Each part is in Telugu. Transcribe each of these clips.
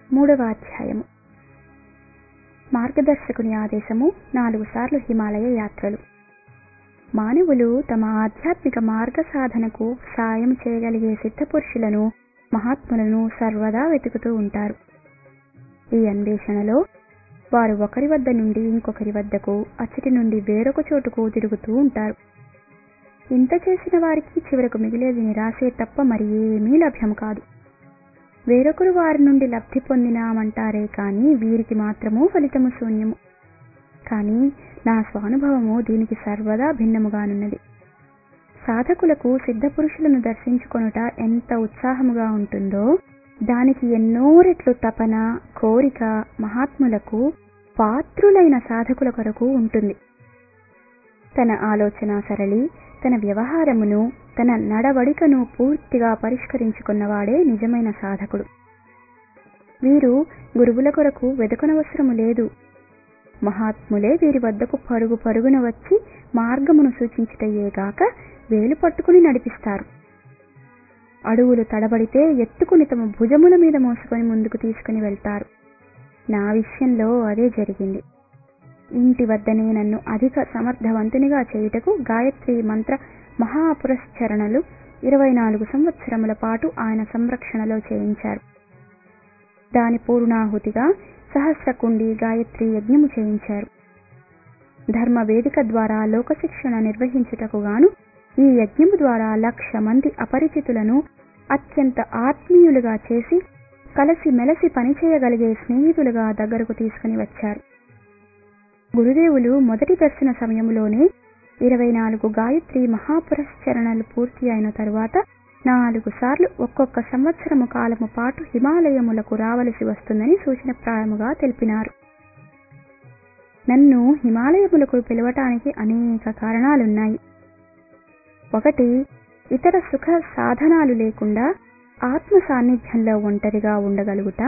3వ అధ్యాయము. మార్గదర్శకుని ఆదేశము 4 సార్లు హిమాలయ యాత్రలు. మానవులు తమ ఆధ్యాత్మిక మార్గ సాధనకు సాయం చేయగలిగే సిద్ధపురుషులను, మహాత్ములను సర్వదా వెతుకుతూ ఉంటారు. ఈ అన్వేషణలో వారు ఒకరి వద్ద నుండి ఇంకొకరి వద్దకు, అచ్చటి నుండి వేరొక చోటుకు తిరుగుతూ ఉంటారు. ఇంత చేసిన వారికి చివరకు మిగిలేది నిరాశే తప్ప మరి ఏమీ లభ్యం కాదు. వేరొకరు వారి నుండి లబ్ధి పొందినామంటారే కానీ వీరికి మాత్రము ఫలితము శూన్యము. కానీ నా స్వానుభవము దీనికి సర్వదా భిన్నముగానున్నది. సాధకులకు సిద్ధపురుషులను దర్శించుకొనుట ఎంత ఉత్సాహముగా ఉంటుందో, దానికి ఎన్నో రెట్లు తపన, కోరిక మహాత్ములకు, పాత్రులైన సాధకుల కొరకు ఉంటుంది. తన ఆలోచన సరళి, తన వ్యవహారమును, తన నడవడికను పూర్తిగా పరిష్కరించుకున్నవాడే నిజమైన సాధకుడు. వీరు గురువుల కొరకు వెదకనవసరము లేదు. మహాత్ములే వీరి వద్దకు పరుగు పరుగున వచ్చి మార్గమును సూచించుటయేగాక వేలు పట్టుకుని నడిపిస్తారు. అడుగులు తడబడితే ఎత్తుకుని తమ భుజముల మీద మోసుకొని ముందుకు తీసుకుని వెళ్తారు. నా విషయంలో అదే జరిగింది. ఇంటి వద్దనే నన్ను అధిక సమర్థవంతునిగా చేయుటకు గాయత్రి మంత్ర మహాపురస్చరణలు 24 సంవత్సరముల పాటు ఆయన సంరక్షణలో చేయించారు. దాని పూర్ణాహుతిగా సహస్రకుండి గాయత్రి యజ్ఞము చేయించారు. ధర్మ వేదిక ద్వారా లోకశిక్షణ నిర్వహించుటకు గాను ఈ యజ్ఞము ద్వారా 1,00,000 మంది అపరిచితులను అత్యంత ఆత్మీయులుగా చేసి కలిసి మెలసి పనిచేయగలిగే స్నేహితులుగా దగ్గరకు తీసుకుని వచ్చారు. గురుదేవులు మొదటి దర్శన సమయంలోనే 24 గాయత్రి మహాపురస్చరణలు పూర్తి అయిన తరువాత 4 సార్లు ఒక్కొక్క సంవత్సరము కాలము పాటు హిమాలయములకు రావలసి వస్తుందని సూచనప్రాయముగా తెలిపినారు. నన్ను హిమాలయములకు పిలవటానికి అనేక కారణాలున్నాయి. 1. ఇతర సుఖ సాధనాలు లేకుండా ఆత్మ సాన్నిధ్యంలో ఒంటరిగా ఉండగలుగుట.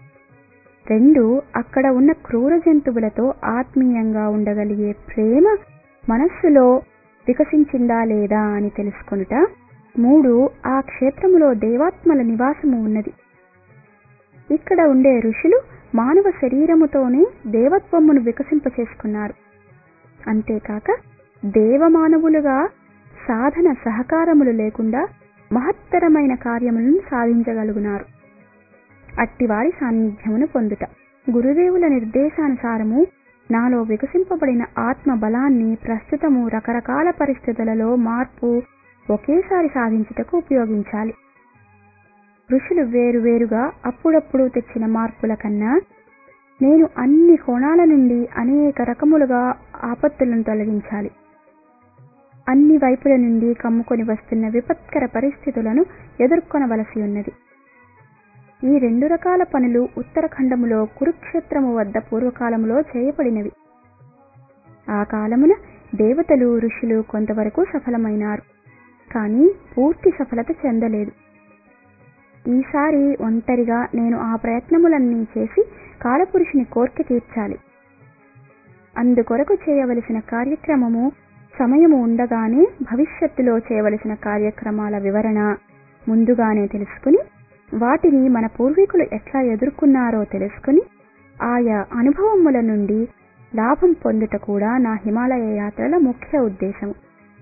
2. అక్కడ ఉన్న క్రూర జంతువులతో ఆత్మీయంగా ఉండగలిగే ప్రేమ మనస్సులో వికసించిందా లేదా అని తెలుసుకొనుట. 3. ఆ క్షేత్రములో దేవాత్మల నివాసము ఉన్నది. ఇక్కడ ఉండే ఋషులు మానవ శరీరముతోనే దేవత్వమును వికసింపచేసుకున్నారు. అంతేకాక దేవమానవులుగా సాధన సహకారములు లేకుండా మహత్తరమైన కార్యములను సాధించగలుగునారు. అట్టివారి సాన్నిధ్యమును పొందుట. గురుదేవుల నిర్దేశానుసారము నాలో వికసింపబడిన ఆత్మ బలాన్ని ప్రస్తుతము రకరకాల పరిస్థితులలో మార్పు ఒకేసారి సాధించుటకు ఉపయోగించాలి. ఋషులు వేరువేరుగా అప్పుడప్పుడు తెచ్చిన మార్పుల కన్నా నేను అన్ని కోణాల నుండి అనేక రకములుగా ఆపత్తులను తొలగించాలి. అన్ని వైపుల నుండి కమ్ముకొని వస్తున్న విపత్కర పరిస్థితులను ఎదుర్కొనవలసి ఉన్నది. ఈ 2 రకాల పనులు ఉత్తరఖండములో కురుక్షేత్రము వద్ద పూర్వకాలములో చేయబడినవి. ఆ కాలమున దేవతలు, ఋషులు కొంతవరకు సఫలమైనారు, కానీ పూర్తి సఫలత చెందలేదు. ఈసారి ఒంటరిగా నేను ఆ ప్రయత్నములన్నీ చేసి కాలపురుషుని కోర్కె తీర్చాలి. అందుకొరకు చేయవలసిన కార్యక్రమము, సమయము ఉండగానే భవిష్యత్తులో చేయవలసిన కార్యక్రమాల వివరణ ముందుగానే తెలుసుకుని, వాటిని మన పూర్వీకులు ఎట్లా ఎదుర్కొన్నారో తెలుసుకుని ఆయా అనుభవముల నుండి లాభం పొందుట కూడా నా హిమాలయ యాత్రల ముఖ్య ఉద్దేశము.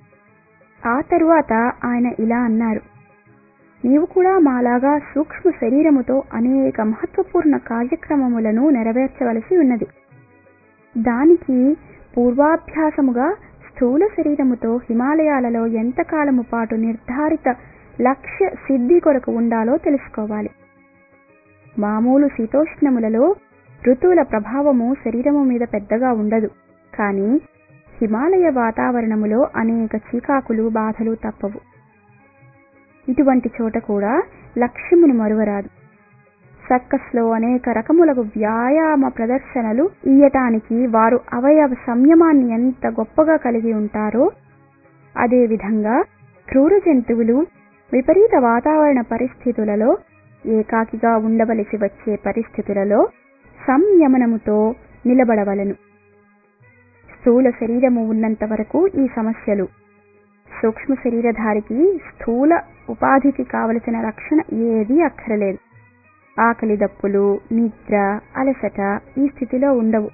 ఆ తరువాత ఆయన ఇలా అన్నారు: నీవు కూడా మాలాగా సూక్ష్మ శరీరముతో అనేక మహత్వపూర్ణ కార్యక్రమములను నెరవేర్చవలసి ఉన్నది. దానికి పూర్వాభ్యాసముగా స్థూల శరీరముతో హిమాలయాలలో ఎంతకాలము పాటు నిర్ధారిత లక్ష్య సిద్ధి కొరకు ఉండాలో తెలుసుకోవాలి. మామూలు శీతోష్ణములలో ఋతువుల ప్రభావము శరీరము మీద పెద్దగా ఉండదు, కానీ హిమాలయ వాతావరణములో అనేక చీకాకులు, బాధలు తప్పవు. ఇటువంటి చోట కూడా లక్ష్యమును మరువరాదు. సర్కస్లో అనేక రకములకు వ్యాయామ ప్రదర్శనలు ఇయ్యటానికి వారు అవయవ సంయమాన్ని ఎంత గొప్పగా కలిగి ఉంటారో, అదేవిధంగా క్రూర జంతువులు విపరీత వాతావరణ పరిస్థితులలో, ఏకాకిగా ఉండవలసి వచ్చే పరిస్థితులలో సంయమనముతో నిలబడవలను. స్థూల శరీరము ఉన్నంత వరకు ఈ సమస్యలు. సూక్ష్మ శరీరధారికి స్థూల ఉపాధికి కావలసిన రక్షణ ఏదీ అక్కరలేదు. ఆకలి దప్పులు, నిద్ర, అలసట ఈ స్థితిలో ఉండవు.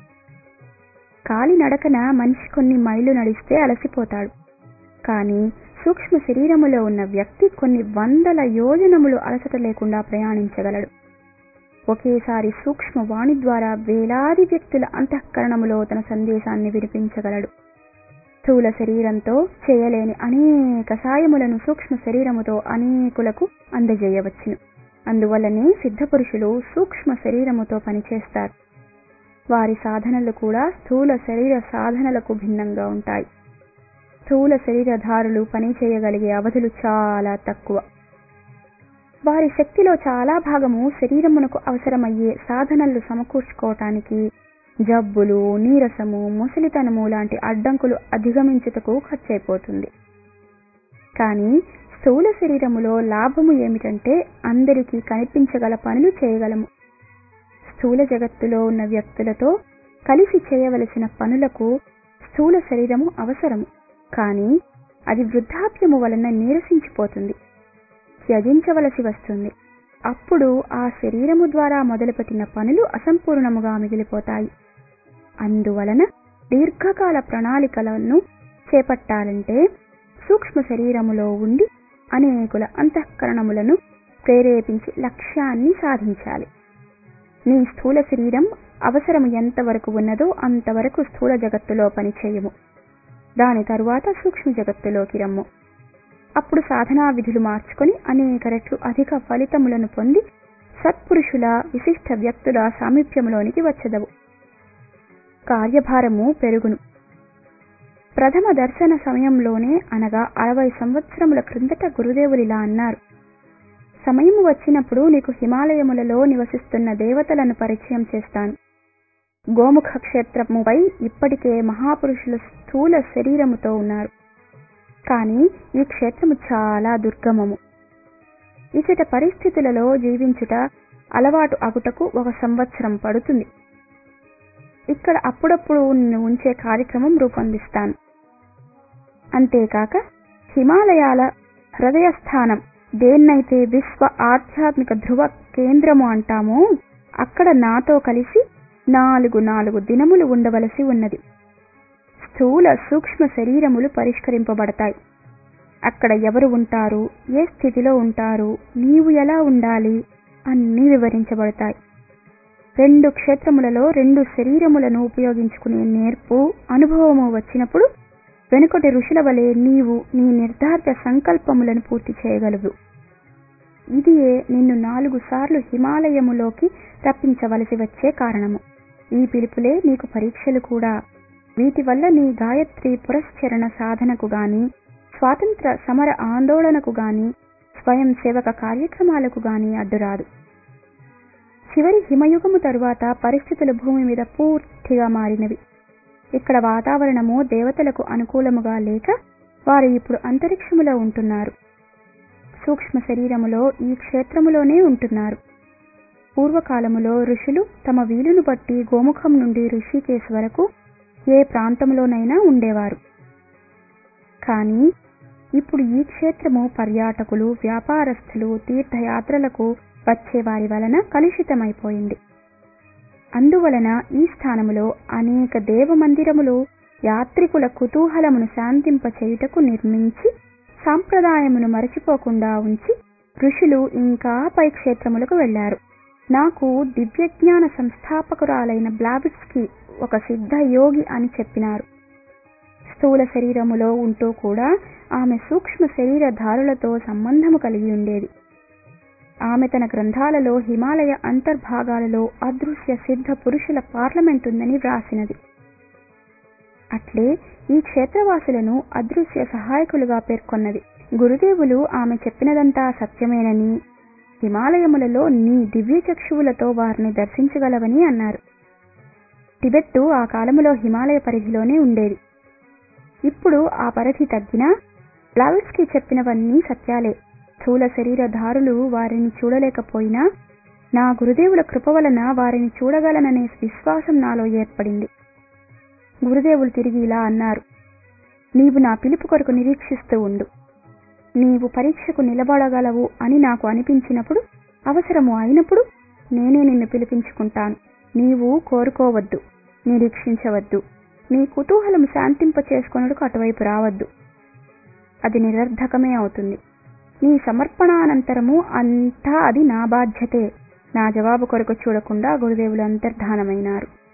కాలినడకన మనిషి కొన్ని మైళ్ళు నడిస్తే అలసిపోతాడు. కానీ సూక్ష్మ శరీరములో ఉన్న వ్యక్తి కొన్ని వందల యోజనములు అలసట లేకుండా ప్రయాణించగలడు. ఒకేసారి సూక్ష్మ వాణి ద్వారా వేలాది వ్యక్తుల అంతఃకరణములో తన సందేశాన్ని వినిపించగలడు. స్థూల శరీరంతో చేయలేని అనేక సాయములను సూక్ష్మ శరీరముతో అనేకులకు అందజేయవచ్చును. అందువల్లనే సిద్ధపురుషులు సూక్ష్మ శరీరముతో పనిచేస్తారు. వారి సాధనలు కూడా స్థూల శరీర సాధనలకు భిన్నంగా ఉంటాయి. స్థూల శరీరధారులు పని చేయగలిగే అవధులు చాలా తక్కువ. వారి శక్తిలో చాలా భాగము శరీరమునకు అవసరమయ్యే సాధనలు సమకూర్చుకోవటానికి, జబ్బులు, నీరసము, ముసలితనము లాంటి అడ్డంకులు అధిగమించుటకు ఖర్చయిపోతుంది. కానీ స్థూల శరీరములో లాభము ఏమిటంటే అందరికీ కనిపించగల పనులు చేయగలము. స్థూల జగత్తులో ఉన్న వ్యక్తులతో కలిసి చేయవలసిన పనులకు స్థూల శరీరము అవసరము. కానీ అది వృద్ధాప్యము వలన నీరసించిపోతుంది, త్యజించవలసి వస్తుంది. అప్పుడు ఆ శరీరము ద్వారా మొదలుపెట్టిన పనులు అసంపూర్ణముగా మిగిలిపోతాయి. అందువలన దీర్ఘకాల ప్రణాళికలను చేపట్టాలంటే సూక్ష్మ శరీరములో ఉండి అనేకుల అంతఃకరణములను ప్రేరేపించి లక్ష్యాన్ని సాధించాలి. నీ స్థూల శరీరం అవసరము ఎంతవరకు ఉన్నదో అంతవరకు స్థూల జగత్తులో పనిచేయము. దాని తరువాత సూక్ష్మ జగత్తులోకి రమ్ము. అప్పుడు సాధనా విధులు మార్చుకొని అనేక రెట్లు అధిక ఫలితములను పొంది సత్పురుషుల, విశిష్ట వ్యక్తుల సామీప్యములోనికి వచ్చదవు. కార్యభారము పెరుగును. ప్రథమ దర్శన సమయంలోనే అనగా 60 సంవత్సరముల క్రిందట గురుదేవులిలా అన్నారు: సమయము వచ్చినప్పుడు నీకు హిమాలయములలో నివసిస్తున్న దేవతలను పరిచయం చేస్తాను. గోముఖ క్షేత్రముపై ఇప్పటికే మహాపురుషులు స్థూల శరీరముతో ఉన్నారు. కానీ ఈ క్షేత్రము చాలా దుర్గమము. ఇచ్చట పరిస్థితులలో జీవించుట అలవాటు అగుటకు 1 సంవత్సరం పడుతుంది. ఇక్కడ అప్పుడప్పుడు ఉంచే కార్యక్రమం రూపొందిస్తాను. అంతేకాక హిమాలయాల హృదయస్థానం, దేన్నైతే విశ్వ ఆధ్యాత్మిక ధ్రువ కేంద్రము అంటామో, అక్కడ నాతో కలిసి 4 దినములు ఉండవలసి ఉన్నది. స్థూల సూక్ష్మ శరీరములు పరిష్కరింపబడతాయి. అక్కడ ఎవరు ఉంటారు, ఏ స్థితిలో ఉంటారు, నీవు ఎలా ఉండాలి అన్నీ వివరించబడతాయి. 2 క్షేత్రములలో 2 శరీరములను ఉపయోగించుకునే నేర్పు, అనుభవము వచ్చినప్పుడు వెనుకటి ఋషుల వలె నీవు నీ నిర్ధారిత సంకల్పములను పూర్తి చేయగలవు. ఇదియే నిన్ను 4 సార్లు హిమాలయములోకి రప్పించవలసి వచ్చే కారణము. ఈ పిలుపులే నీకు పరీక్షలు కూడా. వీటి వల్ల నీ గాయత్రి పురస్చరణ సాధనకు గాని, స్వాతంత్ర సమర ఆందోళనకు గాని, స్వయం సేవక కార్యక్రమాలకు గాని అడ్డురాదు. చివరి హిమయుగము తరువాత పరిస్థితులు భూమి మీద పూర్తిగా మారినవి. ఇక్కడ వాతావరణము దేవతలకు అనుకూలముగా లేక వారు ఇప్పుడు అంతరిక్షములో ఉంటున్నారు. సూక్ష్మ శరీరములో ఈ క్షేత్రములోనే ఉంటున్నారు. పూర్వకాలములో ఋషులు తమ వీలును బట్టి గోముఖం నుండి ఋషికేశ్ వరకు ఏ ప్రాంతంలోనైనా ఉండేవారు. కానీ ఇప్పుడు ఈ క్షేత్రము పర్యాటకులు, వ్యాపారస్తులు, తీర్థయాత్రలకు వచ్చేవారి వలన కలుషితమైపోయింది. అందువలన ఈ స్థానములో అనేక దేవమందిరములు యాత్రికుల కుతూహలమును శాంతింపచేయుటకు నిర్మించి, సాంప్రదాయమును మరచిపోకుండా ఉంచి ఋషులు ఇంకా పై క్షేత్రములకు వెళ్లారు. నాకు దివ్యజ్ఞాన సంస్థాపకురాలైన బ్లావిట్స్కీ ఒక సిద్ధ యోగి అని చెప్పినారు. స్థూల శరీరములో ఉంటూ కూడా ఆమె సూక్ష్మ శరీరధారులతో సంబంధము కలిగి ఉండేది. ఆమె తన గ్రంథాలలో హిమాలయ అంతర్భాగాలలో అదృశ్య సిద్ధ పురుషుల పార్లమెంట్ ఉందని వ్రాసినది. అట్లే ఈ క్షేత్రవాసులను అదృశ్య సహాయకులుగా పేర్కొన్నది. గురుదేవులు ఆమె చెప్పినదంతా సత్యమేనని, హిమాలయములలో నీ దివ్య చక్షువులతో వారిని దర్శించగలవని అన్నారు. టిబెట్టు ఆ కాలములో హిమాలయ పరిధిలోనే ఉండేది. ఇప్పుడు ఆ పరిధి తగ్గినా బ్లావిట్స్కీ చెప్పినవన్నీ సత్యాలే. స్థూల శరీరధారులు వారిని చూడలేకపోయినా నా గురుదేవుల కృప వలన వారిని చూడగలననే విశ్వాసం నాలో ఏర్పడింది. గురుదేవులు తిరిగి ఇలా అన్నారు: నీవు నా పిలుపు కొరకు నిరీక్షిస్తూ ఉండు. నీవు పరీక్షకు నిలబడగలవు అని నాకు అనిపించినప్పుడు, అవసరము అయినప్పుడు నేనే నిన్ను పిలిపించుకుంటాను. నీవు కోరుకోవద్దు, నిరీక్షించవద్దు. నీ కుతూహలం శాంతింప చేసుకొనుటకు అటువైపు రావద్దు. అది నిరర్ధకమే అవుతుంది. నీ సమర్పణానంతరము అంతా అది నా బాధ్యతే. నా జవాబు కొరకు చూడకుండా గురుదేవులు అంతర్ధానమైనారు.